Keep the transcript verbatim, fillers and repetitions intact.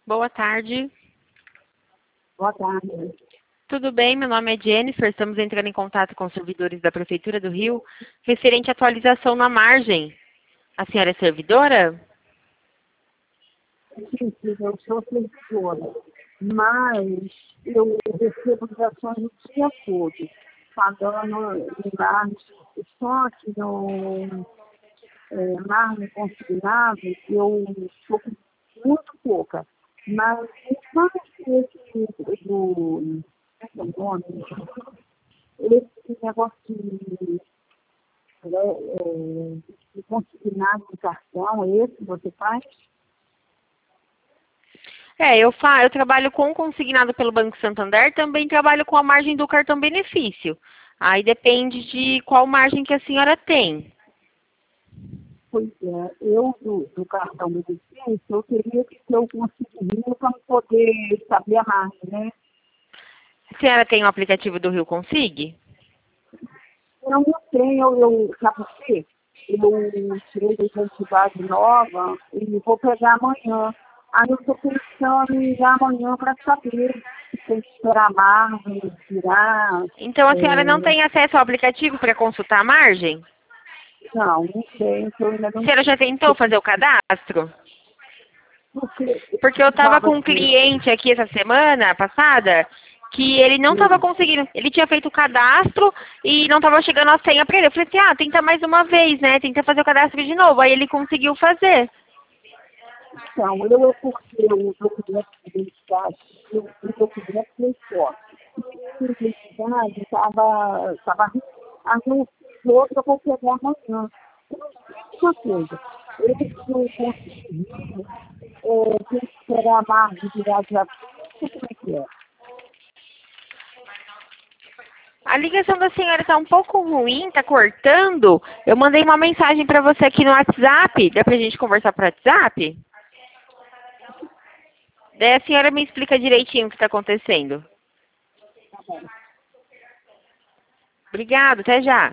Boa tarde. Boa tarde. Tudo bem? Meu nome é Jennifer. Estamos entrando em contato com os servidores da Prefeitura do Rio, referente à atualização na margem. A senhora é servidora? Sim, sim, eu sou servidora, mas eu recebo ligações o dia todo, pagando em margem, só que no é, margem consignado eu estou com muito pouca. Mas sabe esse do, é o nome? Esse negócio de, é, é, de consignado de cartão, é esse que você faz? É, eu, fa eu trabalho com consignado pelo Banco Santander, também trabalho com a margem do cartão benefício. Aí depende de qual margem que a senhora tem. Pois é, eu do, do cartão benefício, eu teria que ter o consignado para poder saber a margem, né? A senhora tem o aplicativo do Rio Consig? Não, eu tenho, eu, sabe por quê? Eu tirei da identidade nova e vou pegar amanhã. Aí eu estou pensando em ir amanhã para saber se tem que esperar a margem, tirar. Então a senhora não É, tem acesso ao aplicativo para consultar a margem? não, não sei, então eu ainda A não senhora já tentou fazer o cadastro? porque eu Porque eu estava precisava com um de. cliente aqui essa semana passada que ele não estava conseguindo. Ele tinha feito o cadastro e não estava chegando a senha para ele. Eu falei assim, ah, tenta mais uma vez, né? Tenta fazer o cadastro de novo. Aí ele conseguiu fazer. Então, eu é porque o documento de identidade, eu, o documento foi forte. E a identidade estava, estava anúncio outra para pegar amanhã. Uma coisa, eles não conseguiram, é, tem que esperar a margem virar de agosto, como é que é? A ligação da senhora está um pouco ruim, está cortando. Eu mandei uma mensagem para você aqui no WhatsApp. Dá para a gente conversar por WhatsApp? Daí a senhora me explica direitinho o que está acontecendo. Obrigado, até já.